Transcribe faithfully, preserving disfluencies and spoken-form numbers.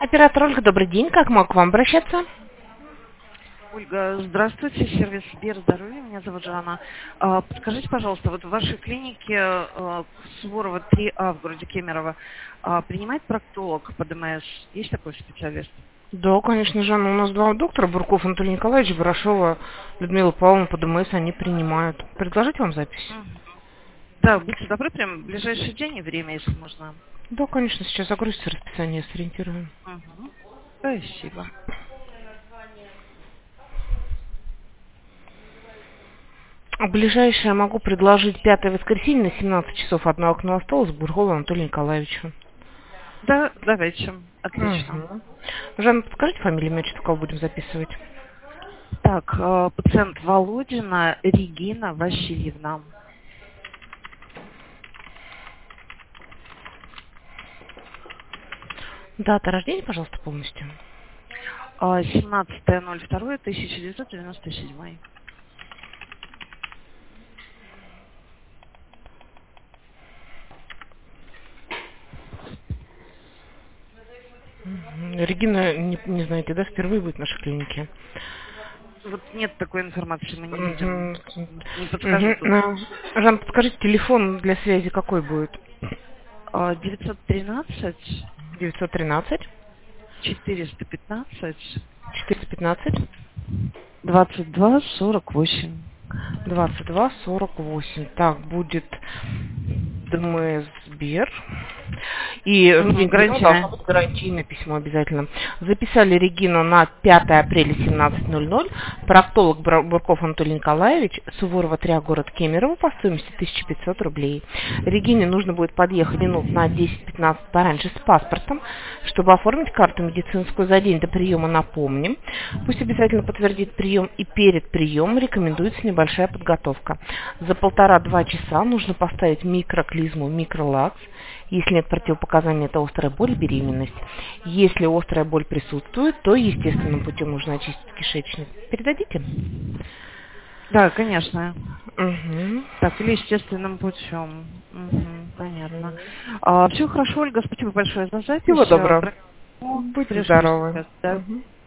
Оператор Ольга, добрый день. Как могу к вам обращаться? Ольга, здравствуйте, сервис Сбер Здоровья, меня зовут Жанна. А, Подскажите, пожалуйста, вот в вашей клинике а, Суворова три А в городе Кемерово а, принимает проктолог по ДМС? Есть такой специалист? Да, конечно, Жанна. У нас два доктора, Бурков Анатолий Николаевич, Ворошова Людмила Павловна по ДМС, они принимают. Предложить вам запись? Мгм. Да, будьте добры, прям в ближайший день и время, если можно. Да, конечно, сейчас загрузится расписание, сориентируем. Мгм. Спасибо. Ближайшее могу предложить пятое воскресенье на семнадцать часов. Одно окно осталось, Буркова Анатолия Николаевича. Да, давайте. Отлично. Угу. Жанна, подскажите фамилию, имя, отчество, кого будем записывать? Так, а, пациент Володина Регина Васильевна. Дата рождения, пожалуйста, полностью. А, семнадцатое ноль второе тысяча девятьсот девяносто седьмой. Мгм. Регина, не, не знаете, да, впервые будет в нашей клинике? Вот нет такой информации, мы не видим. Мгм. Не подскажу Мгм. тут. А, Жан, подскажите, телефон для связи какой будет? А, девятьсот тринадцать девятьсот тринадцать четыреста пятнадцать четыреста пятнадцать двадцать два сорок восемь. двадцать два сорок восемь. Так, будет ДМС Сбер. И ну, Угу, деньги, ну, должно гарантийная. быть гарантийное письмо обязательно. Записали Регину на пятое апреля семнадцать ноль ноль. Проктолог Бра- Бурков Анатолий Николаевич, Суворова три А, город Кемерово, по стоимости тысяча пятьсот рублей. Регине нужно будет подъехать минут на десять-пятнадцать пораньше с паспортом, чтобы оформить карту медицинскую за день до приема, напомним. Пусть обязательно подтвердит прием, и перед приемом рекомендуется небольшая подготовка. За полтора-два часа нужно поставить микроклизму, микролакс. Если нет противопоказаний, это острая боль, беременность. Если острая боль присутствует, то естественным путем нужно очистить кишечник. Передадите? Да, конечно. Угу. Так, или естественным путем. Угу, понятно. А, все хорошо, Ольга, спасибо большое за Всего запись. А, доброго. про- Будьте Пришлю здоровы. сейчас, да. Мгм.